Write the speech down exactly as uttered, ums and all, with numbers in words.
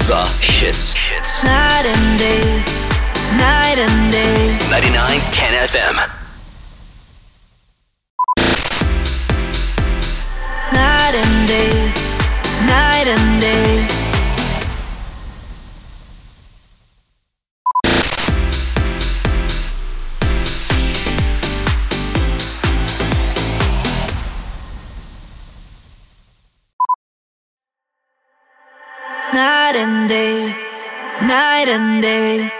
The hits. Night and day, night and day. ninety-nine Ken F M. Night and day, night and day. Night and day, night and day.